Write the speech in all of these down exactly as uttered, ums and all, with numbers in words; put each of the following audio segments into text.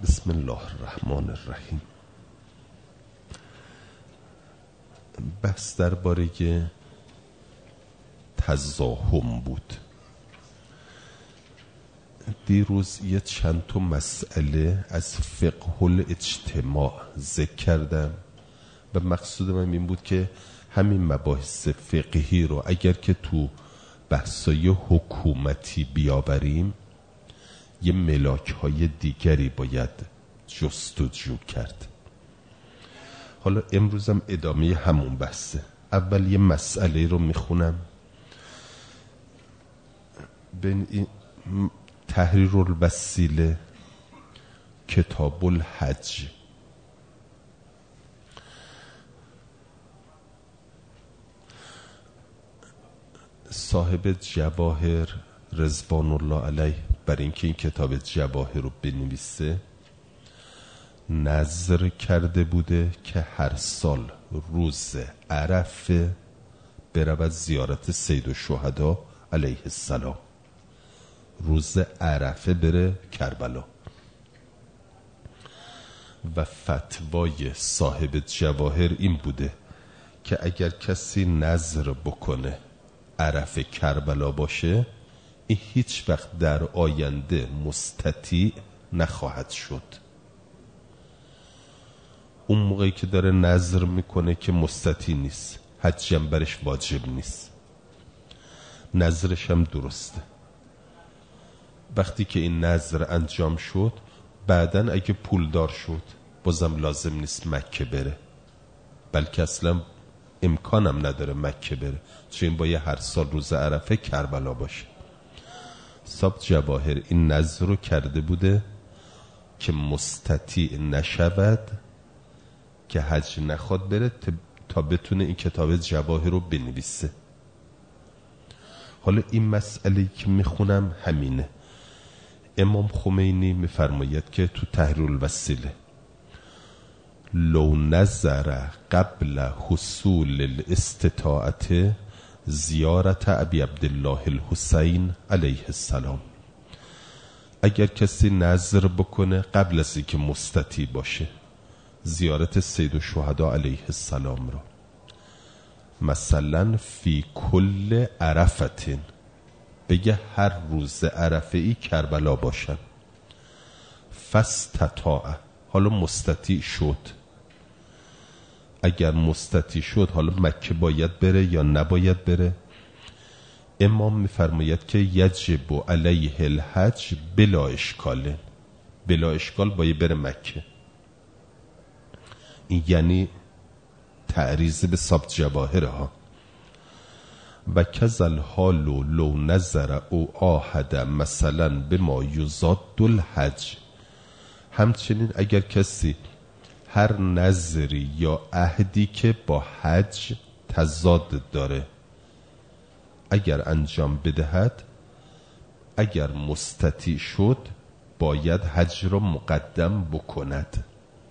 بسم الله الرحمن الرحیم. بحث درباره تزاحم بود. دیروز یه چند تا مسئله از فقه الاجتماع ذکر کردم و مقصود من این بود که همین مباحث فقهی رو اگر که تو بحثای حکومتی بیاوریم یه ملاک های دیگری باید جستجو کرد. حالا امروزم ادامه همون بحثه. اول یه مسئله رو میخونم. بین تحریر الوسیله کتاب الحج. صاحب جواهر رضوان الله علیه برای اینکه این کتاب جواهر رو بنویسه نظر کرده بوده که هر سال روز عرفه برود زیارت سید الشهدا علیه السلام، روز عرفه بره کربلا. و فتوای صاحب جواهر این بوده که اگر کسی نظر بکنه عرفه کربلا باشه این هیچ وقت در آینده مستطیع نخواهد شد. اون موقعی که داره نظر میکنه که مستطیع نیست، حج هم برش واجب نیست، نظرش هم درسته. وقتی که این نظر انجام شد بعدن اگه پولدار شد بازم لازم نیست مکه بره، بلکه اصلا امکانم نداره مکه بره، چون باید هر سال روز عرفه کربلا باشه. صاحب جواهر این نظر رو کرده بوده که مستطیع نشود که حج نخواد بره تا بتونه این کتاب جواهر رو بنویسه. حالا این مسئله که میخونم همینه. امام خمینی میفرماید که تو تحریر الوسیله لو نظر قبل حصول الاستطاعت زیارت ابی عبدالله الحسین علیه السلام، اگر کسی نظر بکنه قبل از اینکه مستطیع باشه زیارت سید الشهدا علیه السلام رو، مثلا فی کل عرفتین، بگه هر روز عرفه ای کربلا باشن، فاستطاع، حالا مستطیع شد، اگر مستطیع شد حالا مکه باید بره یا نباید بره؟ امام میفرماید که یجب علیه الحج بلا اشکال، بلا اشکال باید بره مکه. این یعنی تعریض به صاحب جواهر ها. و کذل حال لو نظر او آهد مثلا به ما یزاد الحج، همچنین اگر کسی هر نظری یا عهدی که با حج تضاد داره اگر انجام بدهد، اگر مستطیع شد باید حج را مقدم بکند.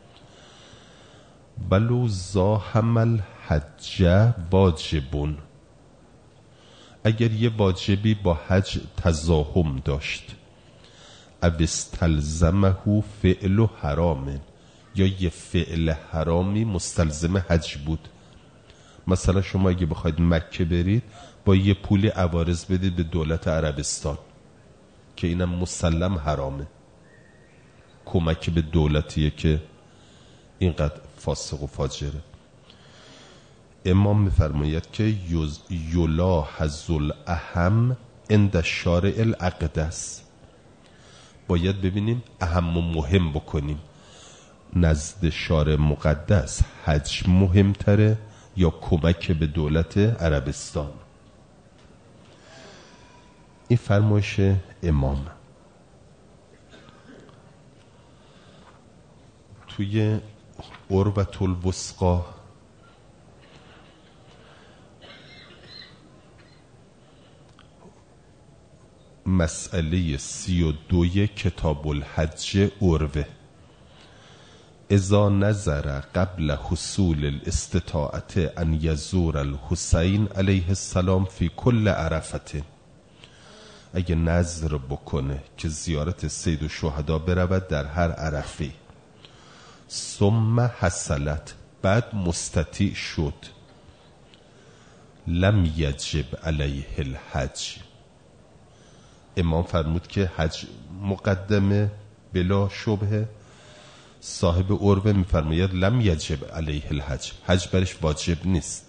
ولو زاحم الحج واجبون، اگر یه واجبی با حج تزاحم داشت، او استلزمه فعل حرام، یا یه فعل حرامی مستلزم حج بود. مثلا شما اگه بخواید مکه برید با یه پول عوارض بدید به دولت عربستان که اینم مسلم حرامه، کمک به دولتیه که اینقدر فاسق و فاجره. امام میفرماید که یلاحظ الاهم عند الشارع الاقدس، باید ببینیم اهم و مهم بکنیم، نزد شارع مقدس حج مهمتره یا کمک به دولت عربستان؟ این فرمایش امام. توی عروة الوثقی مسئله سی و دوی کتاب الحج عروه، اذا نظر قبل حصول الاستطاعت ان یزور الحسین علیه السلام فی کل عرفت، اگه نذر بکنه که زیارت سید الشهدا برود در هر عرفه، ثم حصلت، بعد مستطیع شد، لم یجب علیه الحج. امام فرمود که حج مقدمه بلا شبهه. صاحب عروه میفرماید لم یجب علیه الحج، حج برش واجب نیست،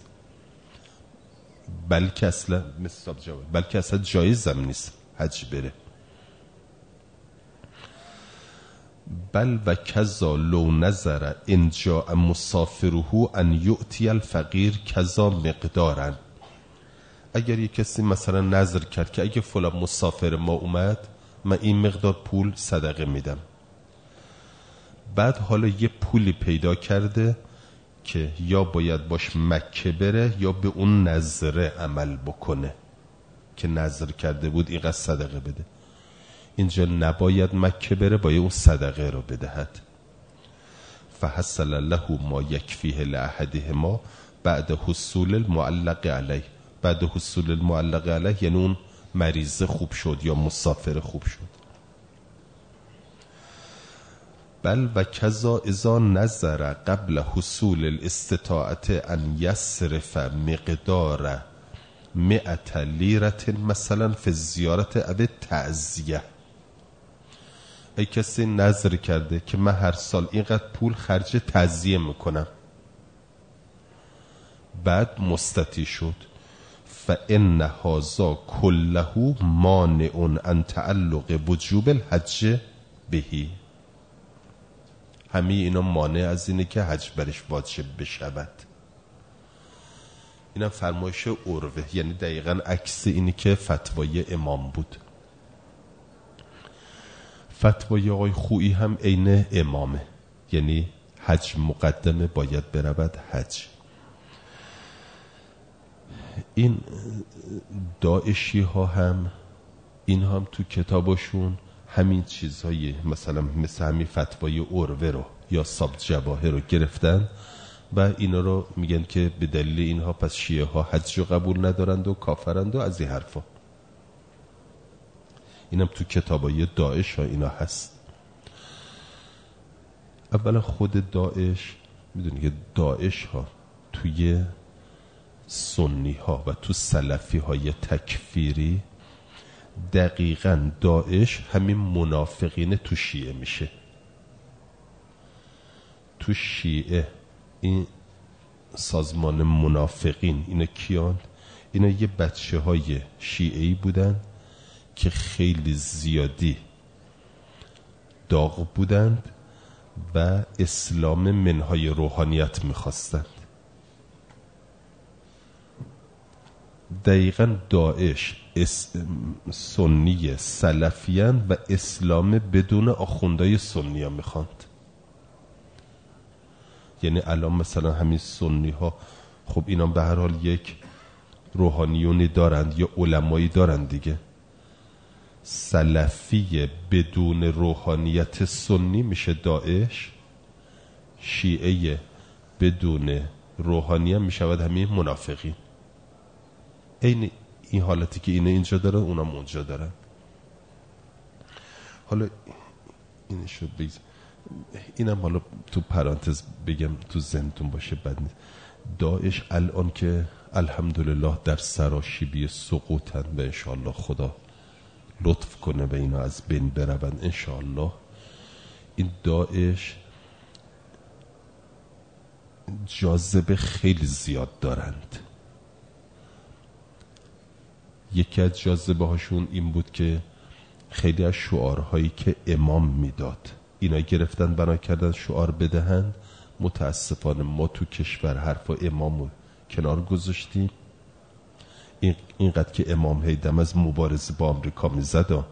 بلکه اصلا مثل جواب بلکه اصلا جایز هم نیست حج بره. بل و کذا لو نظر ان جاء مسافره ان یؤتی الفقیر کذا مقدارا. اگر یک کسی مثلا نظر کرد که اگه فلان مسافر ما اومد من این مقدار پول صدقه میدم، بعد حالا یه پولی پیدا کرده که یا باید باش مکه بره یا به اون نظره عمل بکنه که نظر کرده بود اینقدر صدقه بده، اینجا نباید مکه بره، باید اون صدقه رو بدهد. فحصل له ما یکفیه لأحدهما بعد حصول المعلق علیه. بعد حصول المعلق علیه یعنی اون مریض خوب شد یا مسافر خوب شد. بل و کذا اذا نظر قبل حصول الاستطاعت ان یصرف مقدار مئت لیرت مثلا فی زیارت او تعزیه. ای کسی نظر کرده که من هر سال اینقدر پول خرج تعزیه میکنم، بعد مستطیع شد، فان هذا كله مانع عن تعلق وجوب الحج بهی. همه اینا مانع از اینه که حج برش واجب بشود. اینم فرمایش عروه، یعنی دقیقاً عکس اینی که فتوای امام بود. فتوای آقای خویی هم عین امامه، یعنی حج مقدمه، باید برود حج. این داعشی ها هم این هم تو کتابشون همین چیزهای مثلا مثل همین فتوای عروه رو یا ساب جواهر رو گرفتن و اینا رو میگن که به دلیل اینها پس شیعه ها حج رو قبول ندارند و کافرند و از این حرفا. اینم تو کتابای داعش ها اینا هست. اولا خود داعش، میدونی که داعش ها توی سنی ها و تو سلفی های تکفیری دقیقاً داعش همین منافقین تو شیعه میشه. تو شیعه این سازمان منافقین اینا کیان؟ اینا یه بچه های شیعه‌ای بودن که خیلی زیادی داغ بودند و اسلام منهای روحانیت میخواستند. دقیقاً داعش سنی سلفیان و اسلام بدون آخوندهای سنی ها میخواند. یعنی الان مثلا همین سنی ها خب اینا به هر حال یک روحانیونی دارند یا علمایی دارند دیگه. سلفی بدون روحانیت سنی میشه داعش، شیعه بدون روحانیت میشود همین منافقین. این این حالتی که اینه اینجا داره اونا اونجا دارن. حالا اینشو بگم، اینم حالا تو پرانتز بگم تو ذهنتون باشه بد نیست. داعش الان که الحمدلله در سراشیبی سقوطن و انشاءالله خدا لطف کنه و اینا از بین برون انشاءالله. این داعش جاذبه خیلی زیاد دارند. یکی از جاذبه هاشون این بود که خیلی از شعارهایی که امام میداد اینا گرفتن بنا کردن شعار بدهند. متاسفانه ما تو کشور حرفا امامو کنار گذاشتیم. این اینقدر که امام هیدم از مبارزه با آمریکا میزد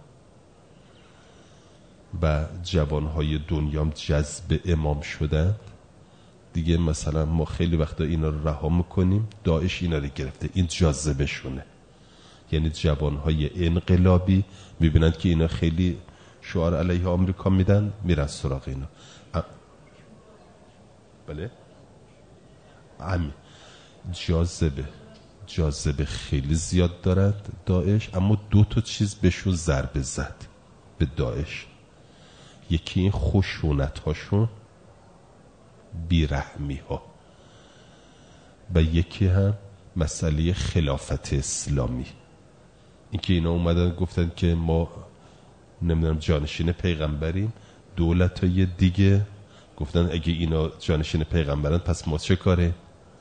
و جوانهای دنیام جذب امام شدن دیگه، مثلا ما خیلی وقتا اینا رو رها میکنیم. داعش اینا رو گرفته، این جاذبه شونه. یعنی جوانهای انقلابی میبینند که اینا خیلی شعار علیه آمریکا میدن، میرن سراغ اینا. ا... بله همین جاذبه جاذبه خیلی زیاد دارد داعش، اما دو تا چیز بهشون ضربه زد به داعش. یکی این خشونت هاشون، بیرحمی ها، و یکی هم مسئله خلافت اسلامی. اینکه اینا اومدن گفتن که ما نمیدونم جانشین پیغمبریم، دولت های دیگه گفتن اگه اینا جانشین پیغمبرن پس ما چه کاره؟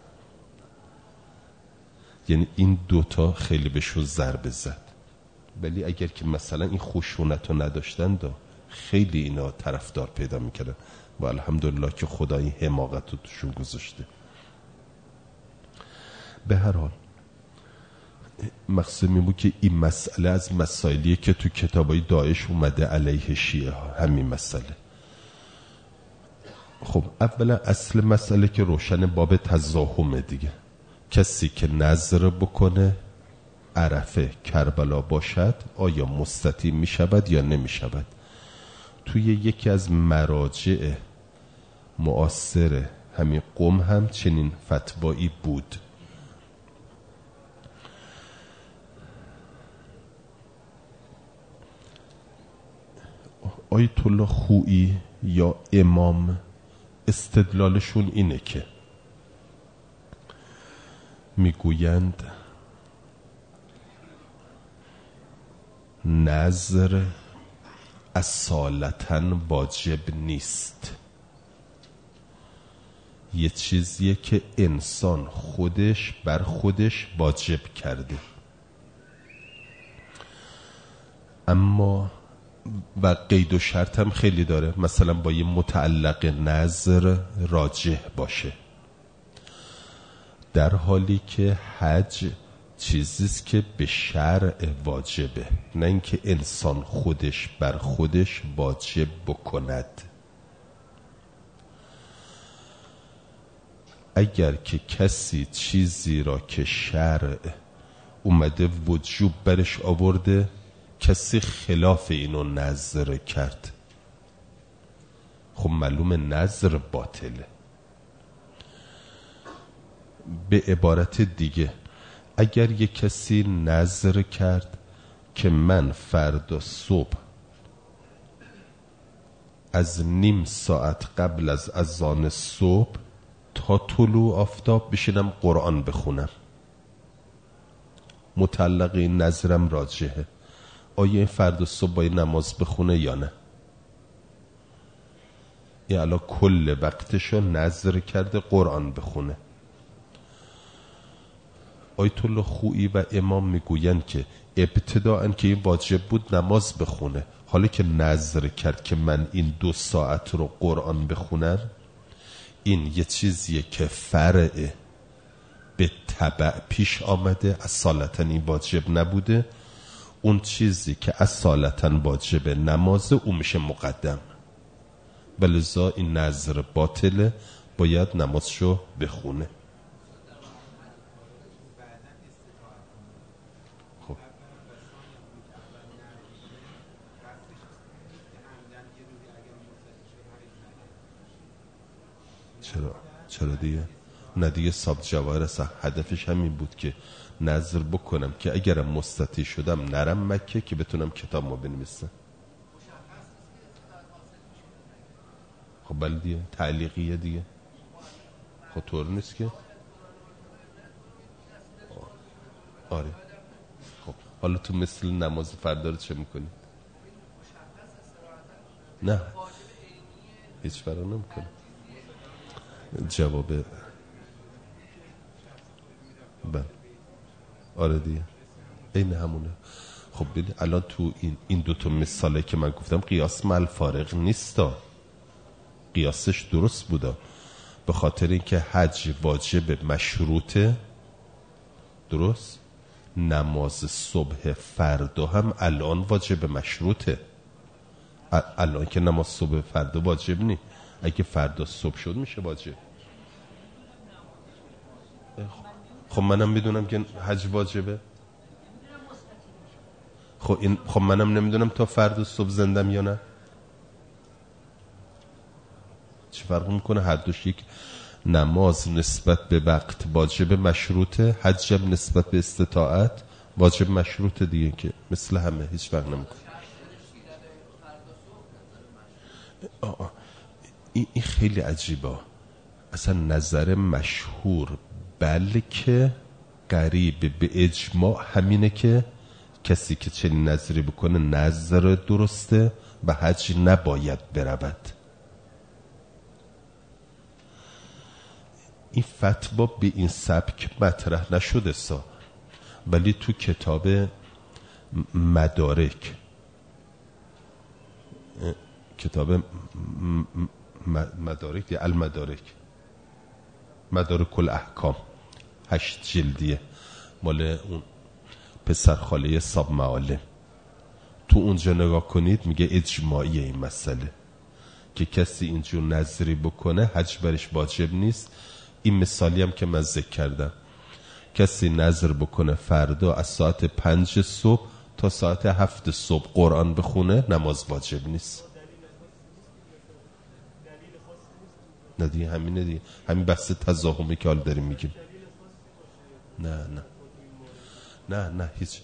یعنی این دوتا خیلی بهشون ضربه زد. ولی اگر که مثلا این خشونت رو نداشتن دا خیلی اینا طرفدار پیدا میکردن و الحمدلله که خدا این حماقت رو توشون گذاشته. به هر حال مقصود می بود که این مسئله از مسائلیه که تو کتابای داعش اومده علیه شیعه ها، همین مسئله. خب اولا اصل مسئله که روشن، باب تزاحمه دیگه. کسی که نظر بکنه عرفه کربلا باشد آیا مستطیع می شود یا نمی شود؟ توی یکی از مراجع معاصر همین قم هم چنین فتوایی بود. آیت الله خویی یا امام استدلالشون اینه که میگویند نظر اصالتاً واجب نیست، یه چیزیه که انسان خودش بر خودش واجب کرده، اما و قید و شرط هم خیلی داره، مثلا با یه متعلق نظر راجح باشه، در حالی که حج چیزیست که به شرع واجبه، نه اینکه انسان خودش بر خودش واجب بکند. اگر که کسی چیزی را که شرع اومده وجوب برش آورده، کسی خلاف اینو نظر کرد، خب معلوم نظر باطله. به عبارت دیگه اگر یک کسی نظر کرد که من فردا صبح از نیم ساعت قبل از اذان صبح تا طلوع آفتاب بشینم قرآن بخونم، مطلق این نظرم راجحه، آیا این فردا صبح باید نماز بخونه یا نه؟ یا الان کل وقتشو نظر کرده قرآن بخونه. آیت الله خویی و امام میگویند که ابتداءً که این واجب بود نماز بخونه، حالا که نظر کرد که من این دو ساعت رو قرآن بخونم، این یه چیزیه که فرع به تبع پیش آمده، اصالتاً این واجب نبوده. اون چیزی که اصالتاً واجب نمازه اون میشه مقدم، بلذا این نظر باطله، باید نمازشو بخونه. خب چرا چرا دیگه؟ نه دیگه ساب جواهر است، هدفش همین بود که نظر بکنم که اگرم مستطیع شدم نرم مکه که بتونم کتاب ما بنویسم. خب بله دیگه، تعلیقیه دیگه. خب طور نیست که آره. خب حالا تو مثل نماز فردا رو چه میکنی؟ نه هیچ فرق نمیکنه. جواب بله آره دیگه این همونه. خب ببین الان تو این این دو تا مثاله که من گفتم قیاس مع الفارق نیستا، قیاسش درست بودا، به خاطر اینکه حج واجب مشروطه، درست؟ نماز صبح فردا هم الان واجب مشروطه. الان که نماز صبح فردا واجب نی، اگه فردا صبح شد میشه واجب. خب منم میدونم که حج واجبه. خب این خب منم نمیدونم تا فردا صبح زندم یا نه. چه فرق میکنه؟ هر دوش یک نماز نسبت به وقت واجب مشروطه، حجم نسبت به استطاعت واجب مشروطه دیگه، که مثل همه هیچ فرق نمیکنه. این خیلی عجیبه اصلا. نظر مشهور بلکه قریب به اجماع همینه که کسی که چنین نظری بکنه نظر درسته و حج نباید برود. این فتوا به این سبک مطرح نشده سا، ولی تو کتاب مدارک، کتاب مدارک یا المدارک، مدارک الاحکام، هشت جلدیه، مال اون پسر خاله صاحب معالم. تو اونجا نگاه کنید میگه اجماعی این مسئله که کسی اینجور نظری بکنه حج برش واجب نیست. این مثالی هم که من ذکر کردم، کسی نظر بکنه فردا از ساعت پنج صبح تا ساعت هفت صبح قرآن بخونه، نماز واجب نیست. نه دیگه همینه دیگه، همین بحث تزاحمی که حال داریم میگیم. نه نه نه نه هیچ.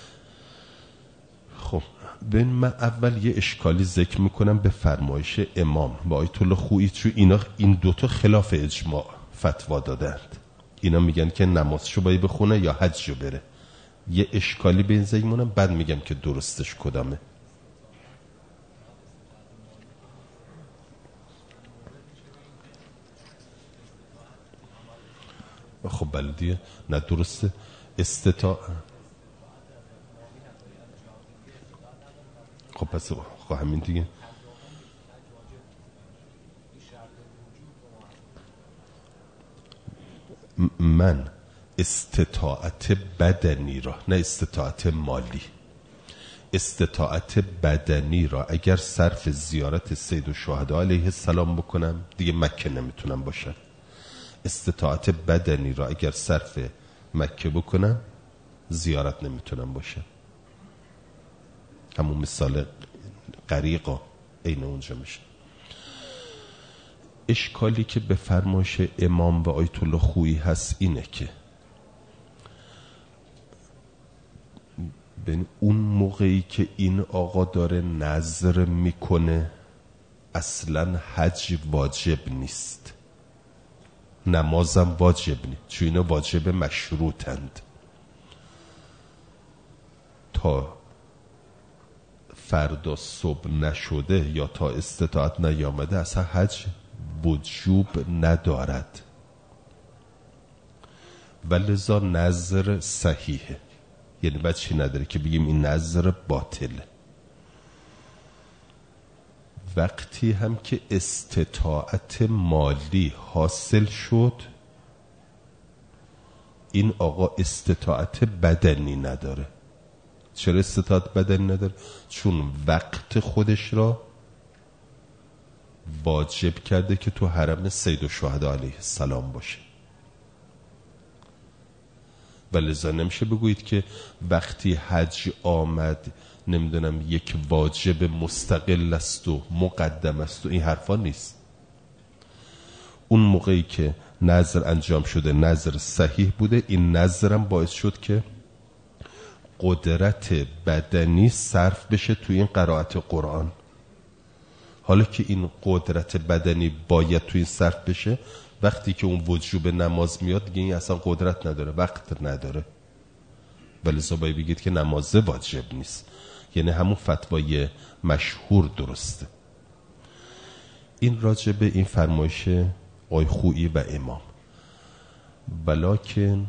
خب ببین، من اول یه اشکالی ذکر میکنم به فرمایش امام و آیت الله خویی، چون اینا این دوتا خلاف اجماع فتوا دادند. اینا میگن که نمازشو باید بخونه یا حجشو بره. یه اشکالی به این ذکر میکنم، بعد میگم که درستش کدامه. خب بلدیه نه درسته استطاع. خب پس خب همین دیگه. من استطاعت بدنی را، نه استطاعت مالی، استطاعت بدنی را اگر صرف زیارت سید الشهدا علیه السلام بکنم دیگه مکه نمیتونم باشم. استطاعت بدنی را اگر صرف مکه بکنم زیارت نمیتونم باشم. همون مثال غریقا این اونجا میشه. اشکالی که به فرمایش امام و آیت الله خویی هست اینه که ببین اون موقعی که این آقا داره نظر میکنه اصلا حج واجب نیست، نمازم واجب نیست، چون اینا واجب مشروطند. تا فردا صبح نشده یا تا استطاعت نیامده اصلا حج وجوب ندارد و لذا نظر صحیحه. یعنی بعد چی نداره که بگیم این نظر باطله. وقتی هم که استطاعت مالی حاصل شد، این آقا استطاعت بدنی نداره. چرا استطاعت بدنی نداره؟ چون وقت خودش را واجب کرده که تو حرم سید الشهدا علیه السلام باشه. و لذا نمیشه بگویید که وقتی حج آمد نمیدونم یک واجب مستقل است و مقدم است و این حرفا نیست. اون موقعی که نظر انجام شده نظر صحیح بوده، این نظرم باعث شد که قدرت بدنی صرف بشه توی این قرائت قرآن. حالا که این قدرت بدنی باید توی این صرف بشه، وقتی که اون وجوب نماز میاد دیگه این اصلا قدرت نداره، وقت نداره، ولی باید بگید که نماز واجب نیست. یعنی همون فتوای مشهور درسته. این راجبه این فرمایش آی خویی و امام. بلکن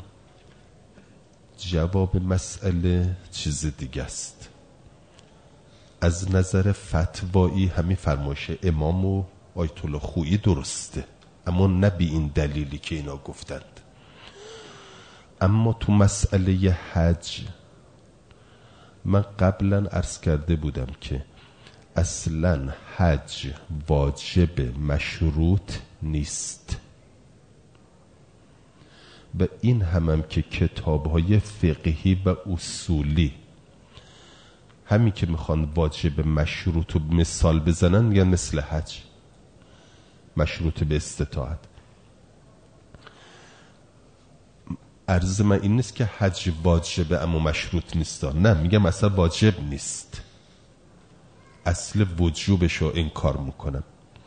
جواب مسئله چیز دیگه است. از نظر فتوایی همین فرمایش امام و آیت الله خویی درسته، اما نه به این دلیلی که اینا گفتند. اما تو مسئله حج من قبلا عرض کرده بودم که اصلا حج واجب مشروط نیست و این هم, هم که کتاب‌های فقهی و اصولی همین که میخوان واجب مشروط و مثال بزنن میگن مثل حج مشروط به استطاعت. عرض من این نیست که حج واجبه اما مشروط نیست، نه، میگم اصلا واجب نیست، اصل وجوبش رو انکار میکنم.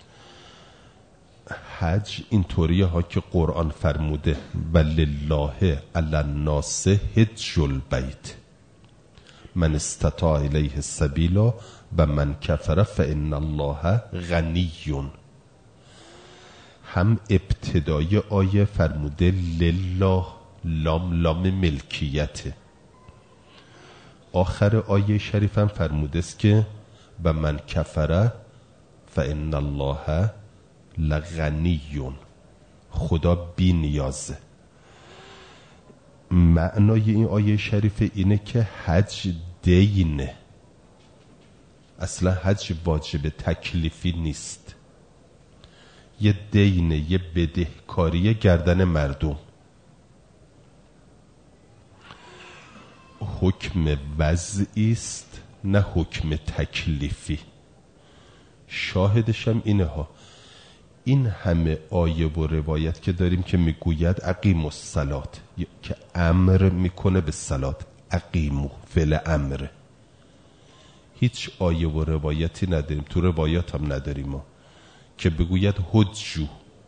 حج این طوریه ها که قرآن فرموده ولله علی الناس حج البیت من استطاع الیه السبیل و من کفر فان الله غنی. هم ابتدای آیه فرموده لله، لام لام ملکیته، آخر آیه شریف هم فرموده است که و من کفر فان الله لغنی، خدا بی نیازه. معنای این آیه شریف اینه که حج دینه، اصلا حج واجب تکلیفی نیست، یه دینه، یه بدهکاری گردن مردم. حکم وضعی است نه حکم تکلیفی. شاهدشم اینه ها، این همه آیه و روایت که داریم که میگوید اقیموا الصلاة، که امر میکنه به صلات، اقیمو فعل امره. هیچ آیه و روایتی نداریم، تو روایات هم نداریم ما که بگوید حجو،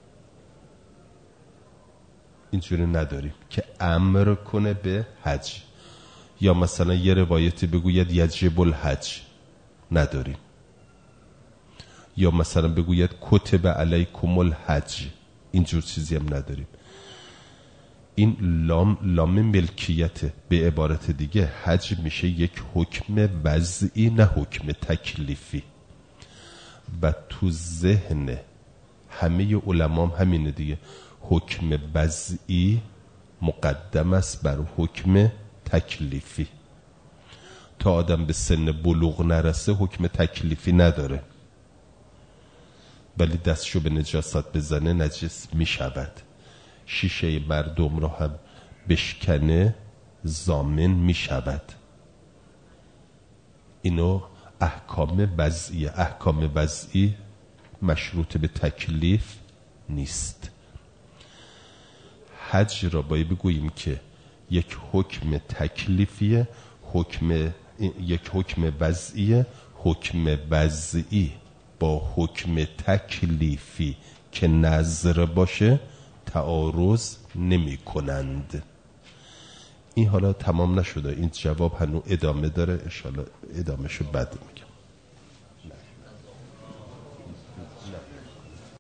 اینجوری نداریم که امر کنه به حج، یا مثلا یه روایتی بگوید یجب الحج، نداریم. یا مثلا بگوید کتب علیکم الحج، اینجور چیزی هم نداریم. این لام لام ملکیته. به عبارت دیگه حج میشه یک حکم وضعی نه حکم تکلیفی. و تو ذهن همه علمام همینه دیگه، حکم وضعی مقدم است بر حکم تکلیفی. تا آدم به سن بلوغ نرسه حکم تکلیفی نداره، ولی دستشو به نجاست بزنه نجس میشود. شیشه مردم را هم بشکنه ضامن میشود. اینو احکام وضعی، احکام وضعی مشروط به تکلیف نیست. حج را باید بگوییم که یک حکم تکلیفیه، حکم یک حکم وضعیه. حکم وضعی با حکم تکلیفی که نظر باشه تعارض نمی کنند. این حالا تمام نشده، این جواب هنوز ادامه داره، انشالله ادامهشو بعد میگم.